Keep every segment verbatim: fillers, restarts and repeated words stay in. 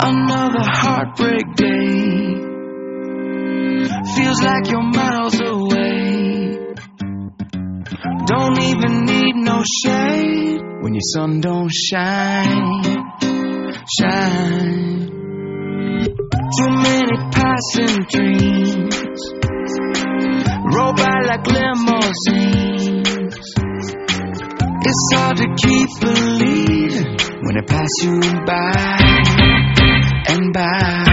Another heartbreak day. Feels like you're miles away. Don't even need no shade when your sun don't shine, shine. Too many passing dreams roll by like limousines. It's hard to keep believing when they pass you by and by.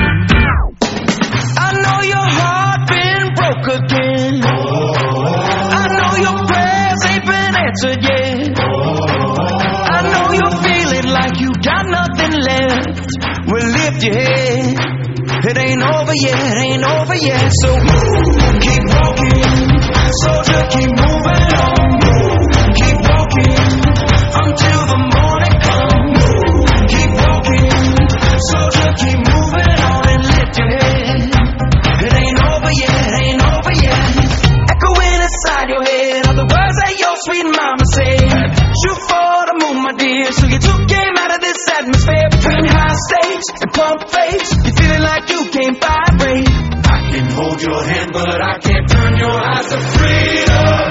I know your heart been broke again. I know your prayers ain't been answered yet. I know you're feeling like you got nothing left. Well, lift your head. It ain't over yet, ain't over yet. So keep walking, soldier, keep moving on. Keep walking until the morning comes. Keep walking, soldier, keep moving on and lift your head. It ain't over yet, ain't over yet. Echoing inside your head are the words that your sweet mama said. Shoot for the moon, my dear. So you took game out of this atmosphere between high stakes and pump fakes. You feeling like you can't vibrate. I can hold your hand, but I can't turn your eyes to freedom.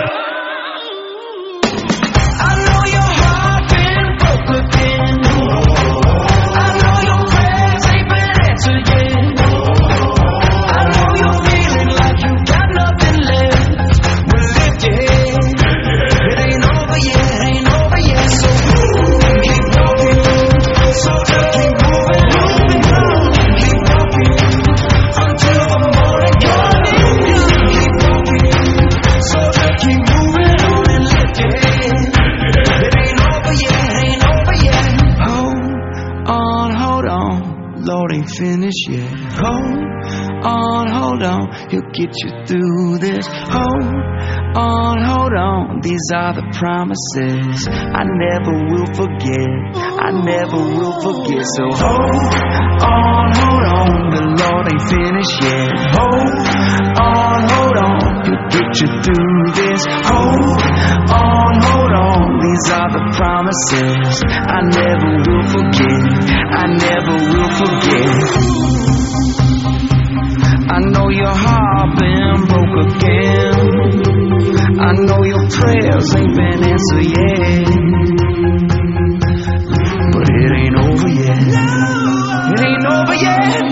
I know your heart been broke again. I know your prayers ain't been answered yet. I know you're feeling like you got nothing left. Well, lift your head. It ain't over yet, ain't over yet. So keep walking, soldier, keep moving, moving on. Keep walking until the morning comes. Keep walking, soldier, keep moving on and lift your head. It ain't over yet, ain't over yet. Hold on, hold on, Lord ain't finished yet. Hold on, hold on, He'll get you through this. Hold on, hold on, these are the promises I never will forget, I never will forget. So hold on, hold on, the Lord ain't finished yet. Hold on, hold on, He'll get you through this. Hold on, hold on, these are the promises I never will forget, I never will forget. I know your heart been broke again. I know your prayers ain't been answered yet. But it ain't over yet. It ain't over yet.